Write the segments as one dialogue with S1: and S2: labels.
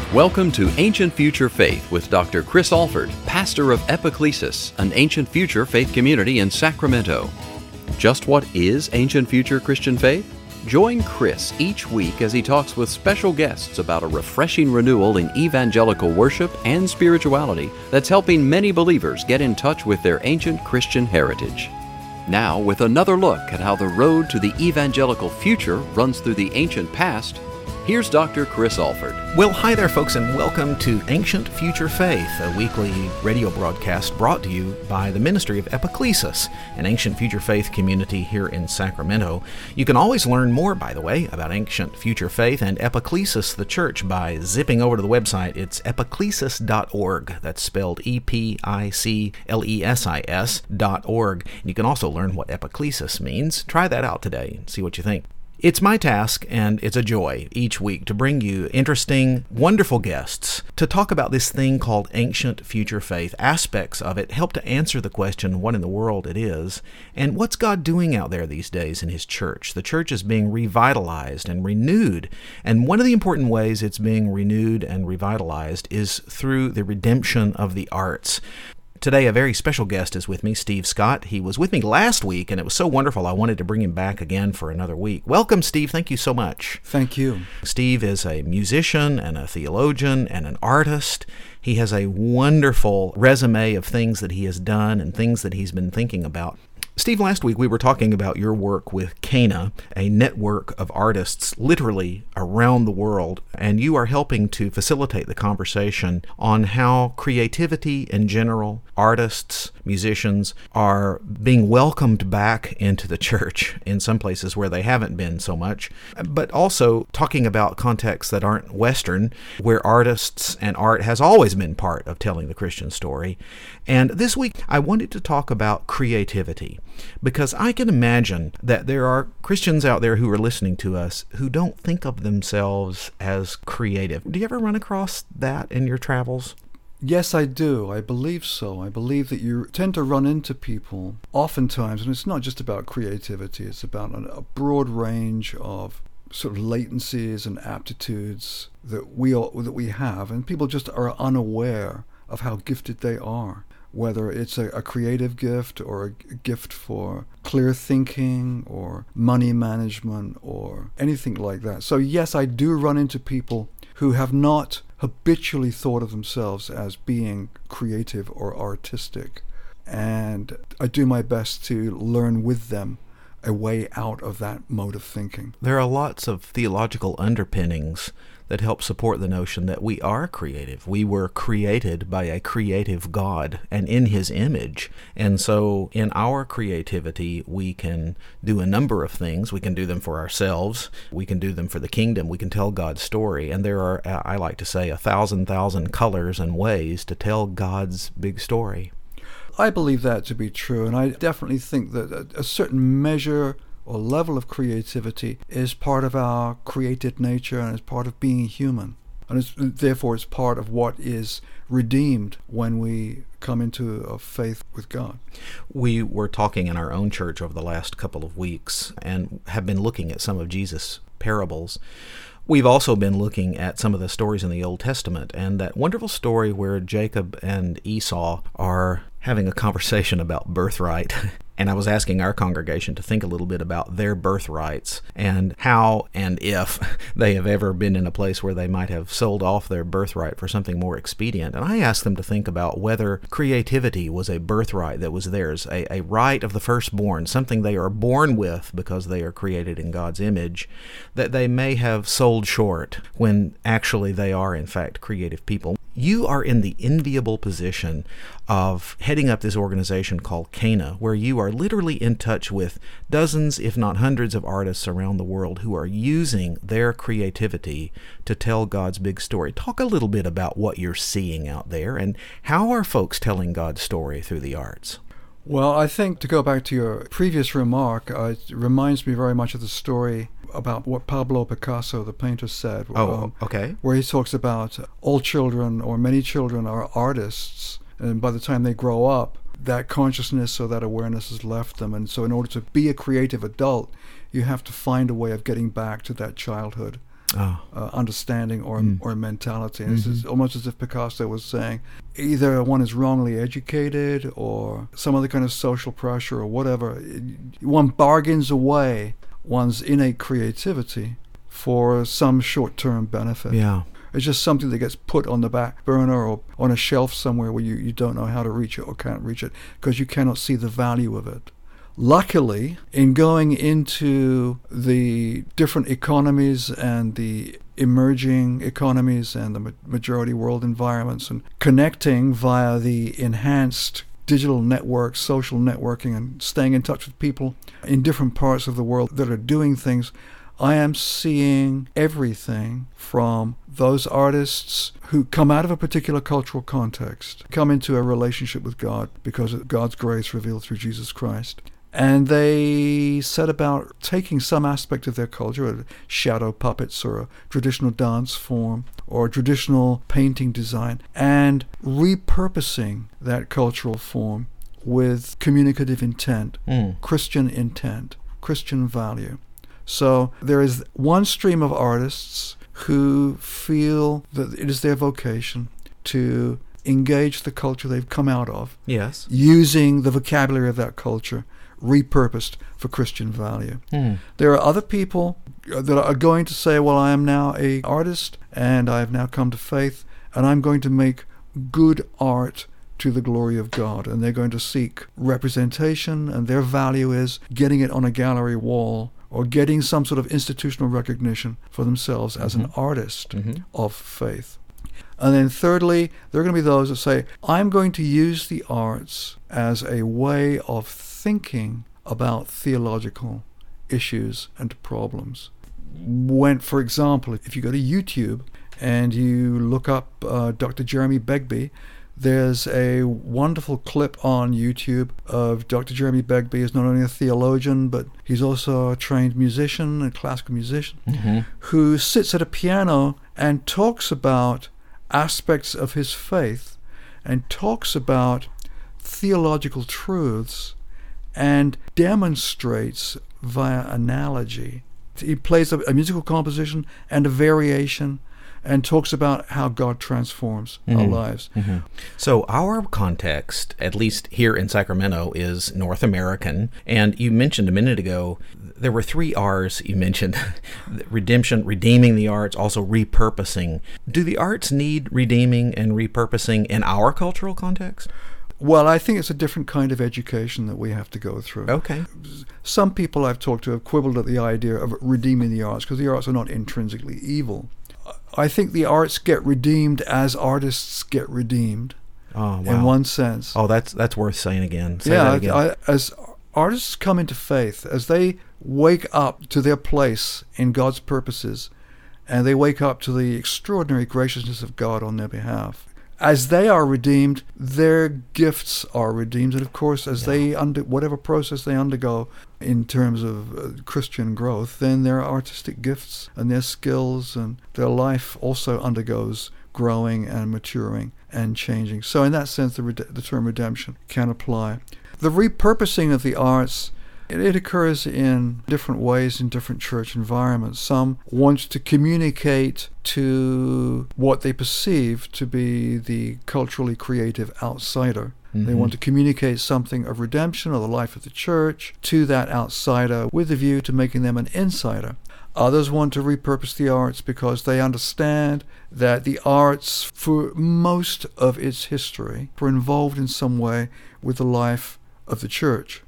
S1: Welcome to Ancient Future Faith with Dr. Chris Alford, pastor of Epiclesis, an ancient future faith community in Sacramento. Just what is ancient future Christian faith? Join Chris each week as he talks with special guests about a refreshing renewal in evangelical worship and spirituality that's helping many believers get in touch with their ancient Christian heritage. Now, with another look at how the road to the evangelical future runs through the ancient past, here's Dr. Chris Alford.
S2: Well, hi there, folks, and welcome to Ancient Future Faith, a weekly radio broadcast brought to you by the Ministry of Epiclesis, an ancient future faith community here in Sacramento. You can always learn more, by the way, about ancient future faith and Epiclesis, the church, by zipping over to the website. It's epiclesis.org. That's spelled EPICLESIS.org. And you can also learn what epiclesis means. Try that out today and see what you think. It's my task, and it's a joy each week to bring you interesting, wonderful guests to talk about this thing called ancient future faith. Aspects of it help to answer the question, what in the world it is, and what's God doing out there these days in His church. The church is being revitalized and renewed, and one of the important ways it's being renewed and revitalized is through the redemption of the arts. Today, a very special guest is with me, Steve Scott. He was with me last week, and it was so wonderful I wanted to bring him back again for another week. Welcome, Steve. Thank you so much.
S3: Thank you.
S2: Steve is a musician and a theologian and an artist. He has a wonderful resume of things that he has done and things that he's been thinking about. Steve, last week we were talking about your work with Cana, a network of artists literally around the world, and you are helping to facilitate the conversation on how creativity in general, artists, musicians, are being welcomed back into the church in some places where they haven't been so much, but also talking about contexts that aren't Western, where artists and art has always been part of telling the Christian story. And this week I wanted to talk about creativity, because I can imagine that there are Christians out there who are listening to us who don't think of themselves as creative. Do you ever run across that in your travels?
S3: Yes, I do. I believe so. I believe that you tend to run into people oftentimes, and it's not just about creativity, it's about a broad range of sort of latencies and aptitudes that we have, and people just are unaware of how gifted they are. Whether it's a creative gift or a gift for clear thinking or money management or anything like that. So yes, I do run into people who have not habitually thought of themselves as being creative or artistic. And I do my best to learn with them a way out of that mode of thinking.
S2: There are lots of theological underpinnings that help support the notion that we are creative. We were created by a creative God and in His image. And so in our creativity, we can do a number of things. We can do them for ourselves. We can do them for the kingdom. We can tell God's story. And there are, I like to say, 1,000 colors and ways to tell God's big story.
S3: I believe that to be true. And I definitely think that a certain measure or level of creativity is part of our created nature and is part of being human. And therefore it's part of what is redeemed when we come into a faith with God.
S2: We were talking in our own church over the last couple of weeks and have been looking at some of Jesus' parables. We've also been looking at some of the stories in the Old Testament, and that wonderful story where Jacob and Esau are having a conversation about birthright. And I was asking our congregation to think a little bit about their birthrights and how and if they have ever been in a place where they might have sold off their birthright for something more expedient. And I asked them to think about whether creativity was a birthright that was theirs, a right of the firstborn, something they are born with because they are created in God's image, that they may have sold short when actually they are in fact creative people. You are in the enviable position of heading up this organization called Cana, where you are literally in touch with dozens, if not hundreds, of artists around the world who are using their creativity to tell God's big story. Talk a little bit about what you're seeing out there, and how are folks telling God's story through the arts?
S3: Well, I think to go back to your previous remark, it reminds me very much of the story about what Pablo Picasso, the painter, said.
S2: Okay.
S3: Where he talks about all children or many children are artists, and by the time they grow up, that consciousness or that awareness has left them. And so in order to be a creative adult, you have to find a way of getting back to that childhood understanding or mentality. And it's almost as if Picasso was saying, either one is wrongly educated or some other kind of social pressure or whatever. One bargains away one's innate creativity for some short-term benefit.
S2: Yeah.
S3: It's just something that gets put on the back burner or on a shelf somewhere where you don't know how to reach it or can't reach it because you cannot see the value of it. Luckily, in going into the different economies and the emerging economies and the majority world environments and connecting via the enhanced digital networks, social networking, and staying in touch with people in different parts of the world that are doing things, I am seeing everything from those artists who come out of a particular cultural context, come into a relationship with God because of God's grace revealed through Jesus Christ. And they set about taking some aspect of their culture, shadow puppets or a traditional dance form or traditional painting design, and repurposing that cultural form with communicative intent, Christian intent, Christian value. So there is one stream of artists who feel that it is their vocation to engage the culture they've come out of,
S2: yes,
S3: using the vocabulary of that culture, repurposed for Christian value. There are other people that are going to say, well, I am now an artist and I have now come to faith and I'm going to make good art to the glory of God. And they're going to seek representation, and their value is getting it on a gallery wall or getting some sort of institutional recognition for themselves as an artist of faith. And then thirdly, there are going to be those that say, I'm going to use the arts as a way of thinking about theological issues and problems. When, for example, if you go to YouTube and you look up Dr. Jeremy Begbie, there's a wonderful clip on YouTube of Dr. Jeremy Begbie is not only a theologian, but he's also a trained musician, a classical musician, who sits at a piano and talks about aspects of his faith and talks about theological truths and demonstrates via analogy. He plays a musical composition and a variation and talks about how God transforms our lives.
S2: So our context, at least here in Sacramento, is North American. And you mentioned a minute ago, there were 3 R's you mentioned. Redemption, redeeming the arts, also repurposing. Do the arts need redeeming and repurposing in our cultural context?
S3: Well, I think it's a different kind of education that we have to go through.
S2: Okay.
S3: Some people I've talked to have quibbled at the idea of redeeming the arts because the arts are not intrinsically evil. I think the arts get redeemed as artists get redeemed.
S2: Oh, wow.
S3: In one sense.
S2: Oh, that's worth saying again. Say that again.
S3: As artists come into faith, as they wake up to their place in God's purposes, and they wake up to the extraordinary graciousness of God on their behalf, as they are redeemed, their gifts are redeemed. And of course, as they whatever process they undergo in terms of Christian growth, then their artistic gifts and their skills and their life also undergoes growing and maturing and changing. So in that sense, the term redemption can apply. The repurposing of the arts, it occurs in different ways in different church environments. Some want to communicate to what they perceive to be the culturally creative outsider. They want to communicate something of redemption or the life of the church to that outsider with a view to making them an insider. Others want to repurpose the arts because they understand that the arts, for most of its history, were involved in some way with the life of the church.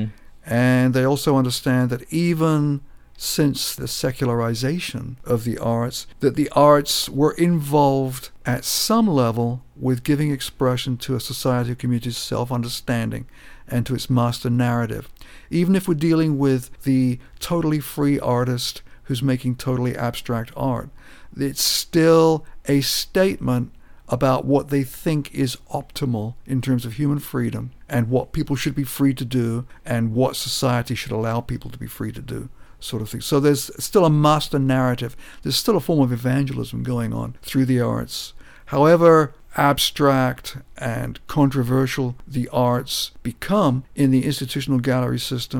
S3: And they also understand that even since the secularization of the arts, that the arts were involved at some level with giving expression to a society or community's self-understanding and to its master narrative. Even if we're dealing with the totally free artist who's making totally abstract art, it's still a statement about what they think is optimal in terms of human freedom and what people should be free to do and what society should allow people to be free to do, sort of thing. So there's still a master narrative. There's still a form of evangelism going on through the arts. However abstract and controversial the arts become in the institutional gallery system,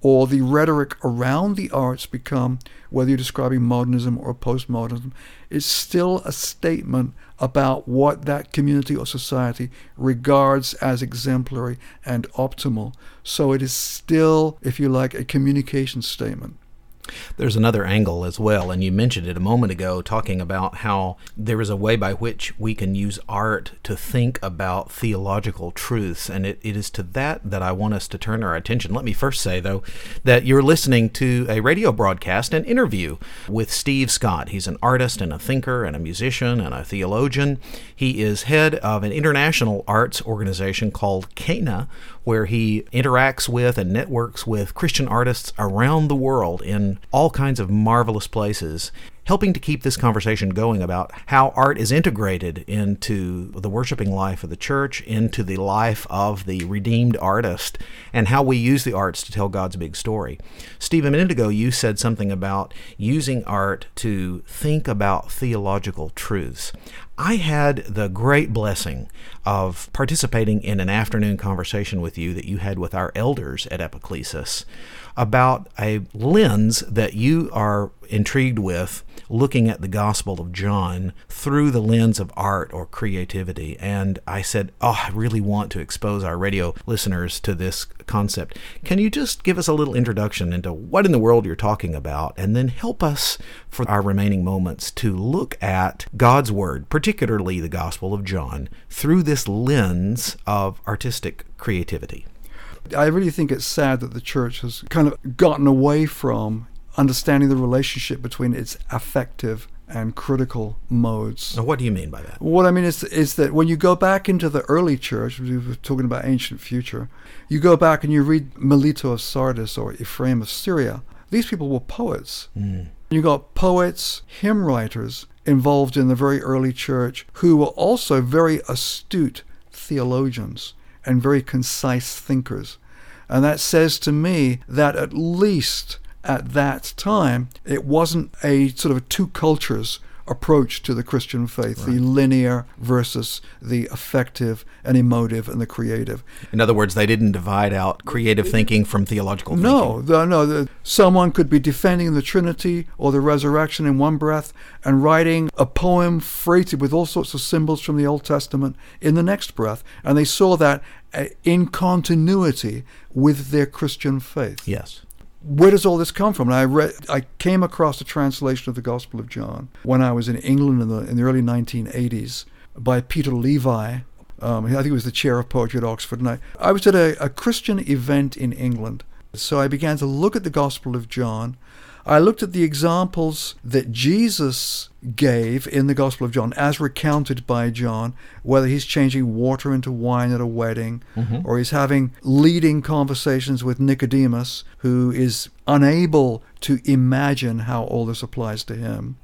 S3: or the rhetoric around the arts become, whether you're describing modernism or postmodernism, is still a statement about what that community or society regards as exemplary and optimal. So it is still, if you like, a communication statement.
S2: There's another angle as well, and you mentioned it a moment ago, talking about how there is a way by which we can use art to think about theological truths, and it is to that I want us to turn our attention. Let me first say, though, that you're listening to a radio broadcast, an interview with Steve Scott. He's an artist and a thinker and a musician and a theologian. He is head of an international arts organization called Cana, where he interacts with and networks with Christian artists around the world in all kinds of marvelous places, helping to keep this conversation going about how art is integrated into the worshiping life of the church, into the life of the redeemed artist, and how we use the arts to tell God's big story. Steve, a minute ago you said something about using art to think about theological truths. I had the great blessing of participating in an afternoon conversation with you that you had with our elders at Epiclesis about a lens that you are intrigued with, looking at the Gospel of John through the lens of art or creativity. And I said, I really want to expose our radio listeners to this concept. Can you just give us a little introduction into what in the world you're talking about, and then help us for our remaining moments to look at God's Word, particularly the Gospel of John, through this lens of artistic creativity?
S3: I really think it's sad that the church has kind of gotten away from understanding the relationship between its affective and critical modes.
S2: Now, what do you mean by that?
S3: What I mean is that when you go back into the early church, we were talking about ancient future, you go back and you read Melito of Sardis or Ephraim of Syria. These people were poets. You got poets, hymn writers involved in the very early church who were also very astute theologians and very concise thinkers. And that says to me that at least at that time, it wasn't a sort of a two cultures approach to the Christian faith, right. The linear versus the affective and emotive and the creative.
S2: In other words, they didn't divide out creative thinking from theological thinking.
S3: No. Someone could be defending the Trinity or the resurrection in one breath and writing a poem freighted with all sorts of symbols from the Old Testament in the next breath. And they saw that in continuity with their Christian faith.
S2: Yes.
S3: Where does all this come from? And I came across a translation of the Gospel of John when I was in England in the early 1980s by Peter Levi. I think he was the chair of poetry at Oxford. And I was at a Christian event in England. So I began to look at the Gospel of John. I looked at the examples that Jesus gave in the Gospel of John, as recounted by John, whether he's changing water into wine at a wedding, or he's having leading conversations with Nicodemus, who is unable to imagine how all this applies to him.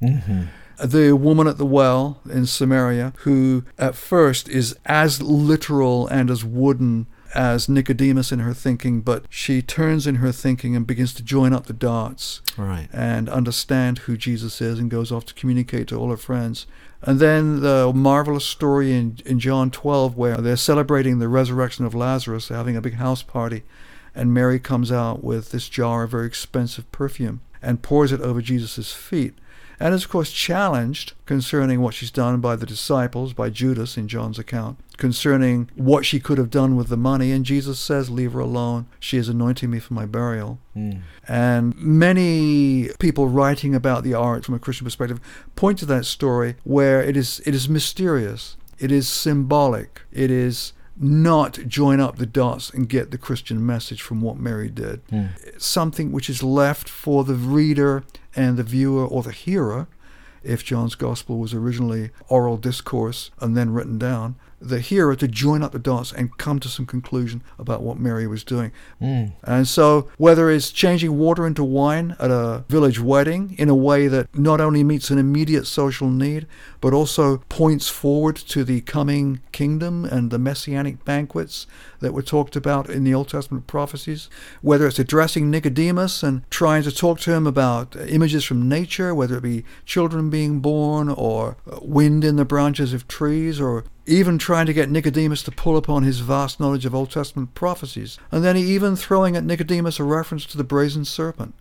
S3: The woman at the well in Samaria, who at first is as literal and as wooden as Nicodemus in her thinking, but she turns in her thinking and begins to join up the dots,
S2: right,
S3: and understand who Jesus is, and goes off to communicate to all her friends. And then the marvelous story in John 12 where they're celebrating the resurrection of Lazarus, they're having a big house party, and Mary comes out with this jar of very expensive perfume and pours it over Jesus' feet. And is, of course, challenged concerning what she's done by the disciples, by Judas in John's account, concerning what she could have done with the money. And Jesus says, leave her alone. She is anointing me for my burial. And many people writing about the art from a Christian perspective point to that story where it is mysterious. It is symbolic. It is not join up the dots and get the Christian message from what Mary did. Something which is left for the reader and the viewer or the hearer, if John's Gospel was originally oral discourse and then written down, the hearer to join up the dots and come to some conclusion about what Mary was doing. And so whether it's changing water into wine at a village wedding in a way that not only meets an immediate social need, but also points forward to the coming kingdom and the messianic banquets that were talked about in the Old Testament prophecies, whether it's addressing Nicodemus and trying to talk to him about images from nature, whether it be children children being born, or wind in the branches of trees, or even trying to get Nicodemus to pull upon his vast knowledge of Old Testament prophecies. And then he even throwing at Nicodemus a reference to the brazen serpent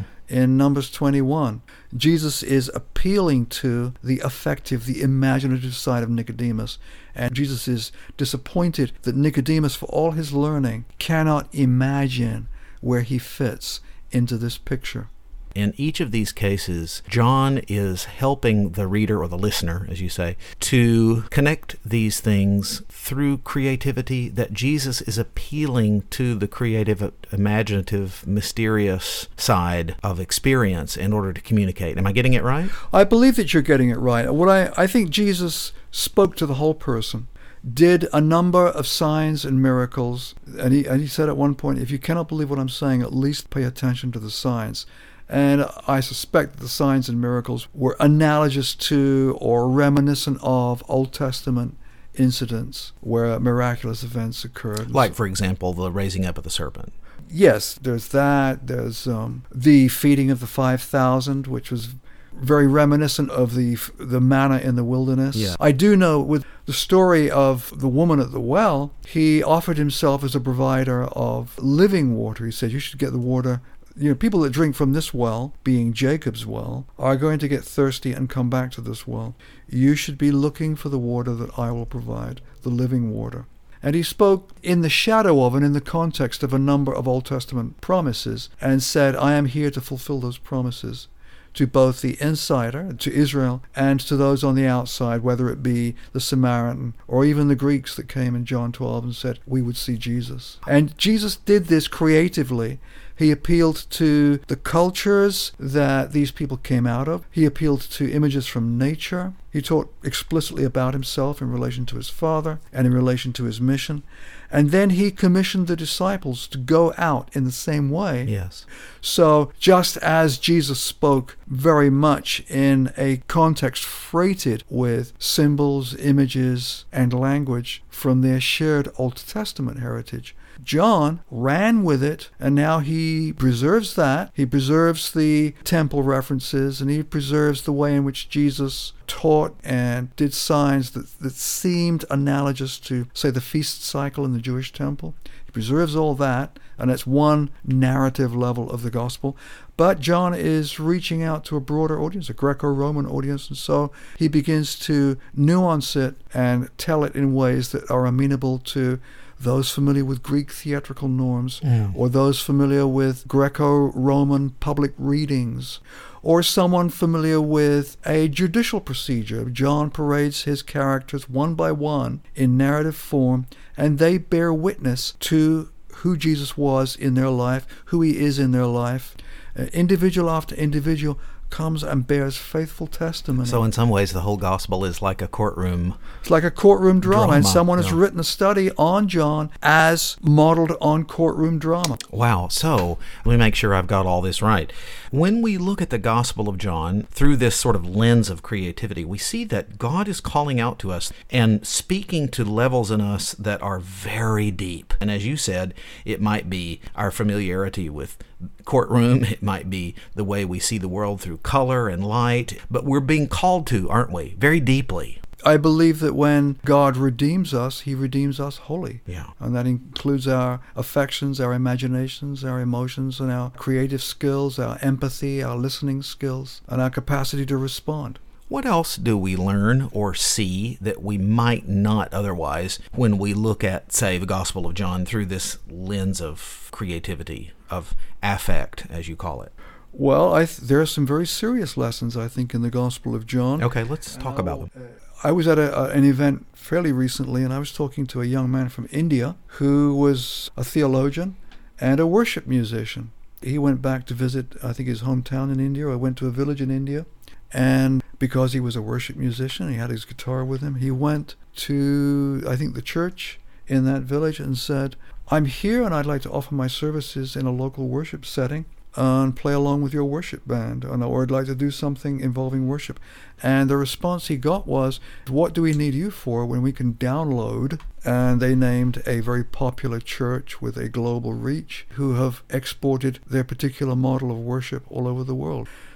S3: in Numbers 21. Jesus is appealing to the affective, the imaginative side of Nicodemus. And Jesus is disappointed that Nicodemus, for all his learning, cannot imagine where he fits into this picture.
S2: In each of these cases, John is helping the reader, or the listener, as you say, to connect these things through creativity, that Jesus is appealing to the creative, imaginative, mysterious side of experience in order to communicate. Am I getting it right?
S3: I believe that you're getting it right. I think Jesus spoke to the whole person, did a number of signs and miracles, and he said at one point, if you cannot believe what I'm saying, at least pay attention to the signs. And I suspect that the signs and miracles were analogous to or reminiscent of Old Testament incidents where miraculous events occurred.
S2: Like, for example, the raising up of the serpent.
S3: Yes, there's that. There's the feeding of the 5,000, which was very reminiscent of the manna in the wilderness.
S2: Yeah.
S3: I do know with the story of the woman at the well, he offered himself as a provider of living water. He said, you should get the water. People that drink from this well, being Jacob's well, are going to get thirsty and come back to this well. You should be looking for the water that I will provide, the living water. And he spoke in the shadow of and in the context of a number of Old Testament promises and said, I am here to fulfill those promises to both the insider, to Israel, and to those on the outside, whether it be the Samaritan or even the Greeks that came in John 12 and said, we would see Jesus. And Jesus did this creatively. He appealed to the cultures that these people came out of. He appealed to images from nature. He taught explicitly about himself in relation to his Father and in relation to his mission. And then he commissioned the disciples to go out in the same way.
S2: Yes.
S3: So just as Jesus spoke very much in a context freighted with symbols, images, and language from their shared Old Testament heritage, John ran with it, and now he preserves that. He preserves the temple references, and he preserves the way in which Jesus taught and did signs that seemed analogous to, say, the feast cycle in the Jewish temple. He preserves all that, and that's one narrative level of the gospel. But John is reaching out to a broader audience, a Greco-Roman audience, and so he begins to nuance it and tell it in ways that are amenable to those familiar with Greek theatrical norms, or those familiar with Greco-Roman public readings, or someone familiar with a judicial procedure. John parades his characters one by one in narrative form, and they bear witness to who Jesus was in their life, who he is in their life. Individual after individual comes and bears faithful testimony.
S2: So in some ways, the whole gospel is like a courtroom.
S3: It's like a courtroom drama, and someone has written a study on John as modeled on courtroom drama.
S2: Wow. So let me make sure I've got all this right. When we look at the Gospel of John through this sort of lens of creativity, we see that God is calling out to us and speaking to levels in us that are very deep. And as you said, it might be our familiarity with courtroom, it might be the way we see the world through color and light, but we're being called to, aren't we, very deeply.
S3: I believe that when God redeems us, he redeems us wholly.
S2: Yeah.
S3: And that includes our affections, our imaginations, our emotions, and our creative skills, our empathy, our listening skills, and our capacity to respond.
S2: What else do we learn or see that we might not otherwise when we look at, say, the Gospel of John through this lens of creativity, of affect, as you call it?
S3: Well, there are some very serious lessons, I think, in the Gospel of John.
S2: Okay, let's talk about them.
S3: I was at an event fairly recently, and I was talking to a young man from India who was a theologian and a worship musician. He went back to visit, I think, his hometown in India, or went to a village in India. And because he was a worship musician, he had his guitar with him, he went to, I think, the church in that village and said, I'm here and I'd like to offer my services in a local worship setting and play along with your worship band, or I'd like to do something involving worship. And the response he got was, what do we need you for when we can download? And they named a very popular church with a global reach who have exported their particular model of worship all over the world.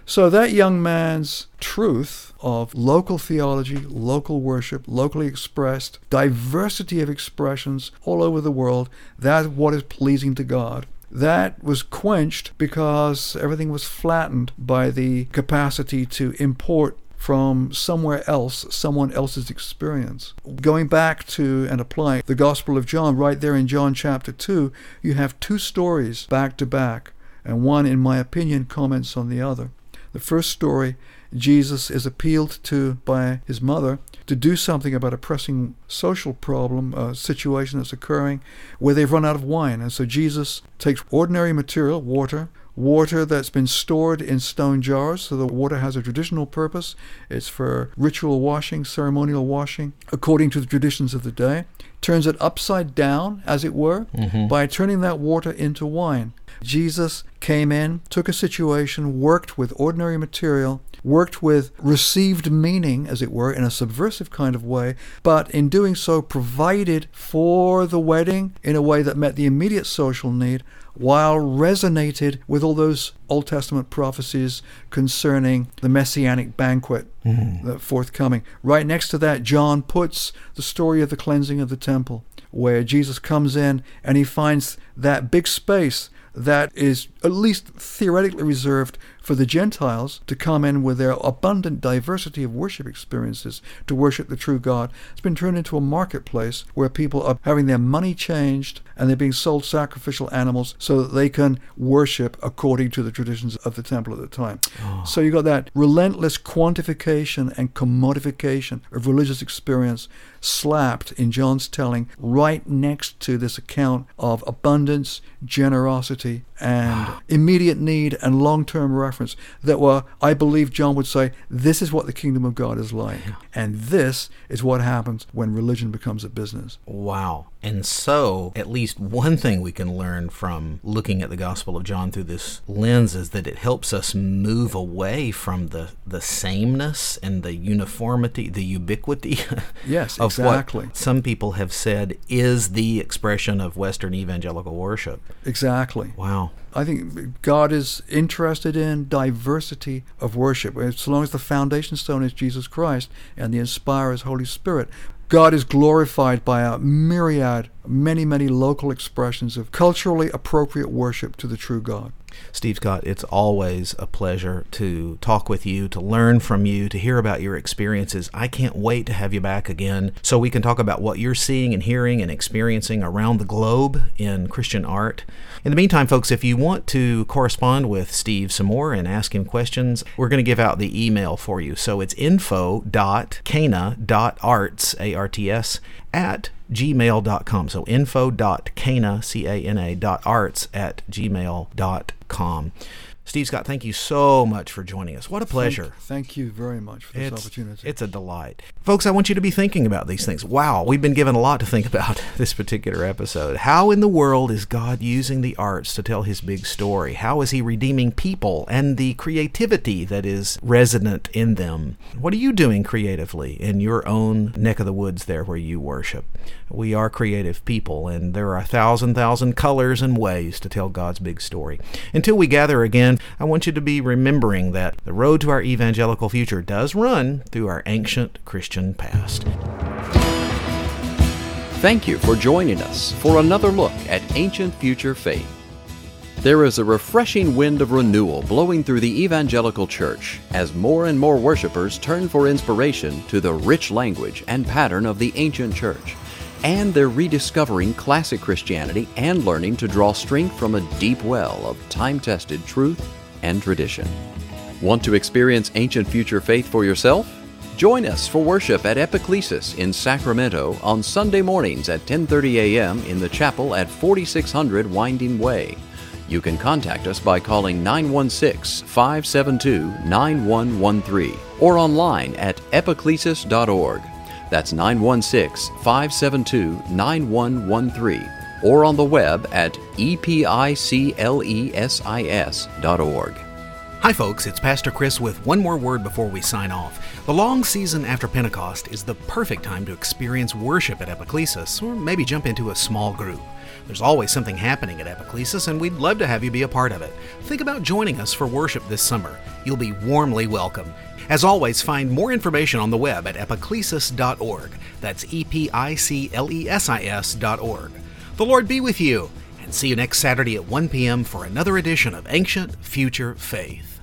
S3: So that young man's truth of local theology, local worship, locally expressed, diversity of expressions all over the world, that's what is pleasing to God. That was quenched because everything was flattened by the capacity to import from somewhere else, someone else's experience. Going back to and applying the Gospel of John, right there in John chapter 2, you have two stories back to back, and one, in my opinion, comments on the other. The first story, Jesus is appealed to by his mother to do something about a pressing social problem, a situation that's occurring where they've run out of wine. And so Jesus takes ordinary material, water that's been stored in stone jars, so the water has a traditional purpose. It's for ritual washing, ceremonial washing, according to the traditions of the day. Turns it upside down, as it were, by turning that water into wine. Jesus came in, took a situation, worked with ordinary material, worked with received meaning, as it were, in a subversive kind of way, but in doing so provided for the wedding in a way that met the immediate social need, while resonated with all those Old Testament prophecies concerning the Messianic banquet forthcoming. Right next to that, John puts the story of the cleansing of the temple, where Jesus comes in and he finds that big space that is at least theoretically reserved for the Gentiles to come in with their abundant diversity of worship experiences to worship the true God. It's been turned into a marketplace where people are having their money changed and they're being sold sacrificial animals so that they can worship according to the traditions of the temple at the time. So you got that relentless quantification and commodification of religious experience slapped in John's telling right next to this account of abundance, generosity, and immediate need and long-term reference that were, I believe John would say, this is what the kingdom of God is like. And this is what happens when religion becomes a business.
S2: Wow. And so, at least one thing we can learn from looking at the Gospel of John through this lens is that it helps us move away from the sameness and the uniformity, the ubiquity
S3: yes,
S2: of
S3: exactly.
S2: what some people have said is the expression of Western evangelical worship.
S3: Exactly.
S2: Wow.
S3: I think God is interested in diversity of worship. As long as the foundation stone is Jesus Christ and the inspirer is Holy Spirit, God is glorified by a myriad, many local expressions of culturally appropriate worship to the true God.
S2: Steve Scott, it's always a pleasure to talk with you, to learn from you, to hear about your experiences. I can't wait to have you back again so we can talk about what you're seeing and hearing and experiencing around the globe in Christian art. In the meantime, folks, if you want to correspond with Steve some more and ask him questions, we're going to give out the email for you. So it's info.cana.arts, A-R-T-S, at gmail.com. So info.cana, C-A-N-A.arts at gmail.com. Steve Scott, thank you so much for joining us. What a pleasure.
S3: Thank you very much for this opportunity.
S2: It's a delight. Folks, I want you to be thinking about these things. Wow, we've been given a lot to think about this particular episode. How in the world is God using the arts to tell his big story? How is he redeeming people and the creativity that is resident in them? What are you doing creatively in your own neck of the woods there where you worship? We are creative people, and there are 1,000 colors and ways to tell God's big story. Until we gather again, I want you to be remembering that the road to our evangelical future does run through our ancient Christian past.
S1: Thank you for joining us for another look at ancient future faith. There is a refreshing wind of renewal blowing through the evangelical church as more and more worshipers turn for inspiration to the rich language and pattern of the ancient church. And they're rediscovering classic Christianity and learning to draw strength from a deep well of time-tested truth and tradition. Want to experience ancient future faith for yourself? Join us for worship at Epiclesis in Sacramento on Sunday mornings at 10:30 a.m. in the chapel at 4600 Winding Way. You can contact us by calling 916-572-9113 or online at epiclesis.org. That's 916-572-9113, or on the web at epiclesis.org.
S2: Hi folks, it's Pastor Chris with one more word before we sign off. The long season after Pentecost is the perfect time to experience worship at Epiclesis, or maybe jump into a small group. There's always something happening at Epiclesis, and we'd love to have you be a part of it. Think about joining us for worship this summer. You'll be warmly welcome. As always, find more information on the web at epiclesis.org. That's EPICLESIS.org. The Lord be with you, and see you next Saturday at 1 p.m. for another edition of Ancient Future Faith.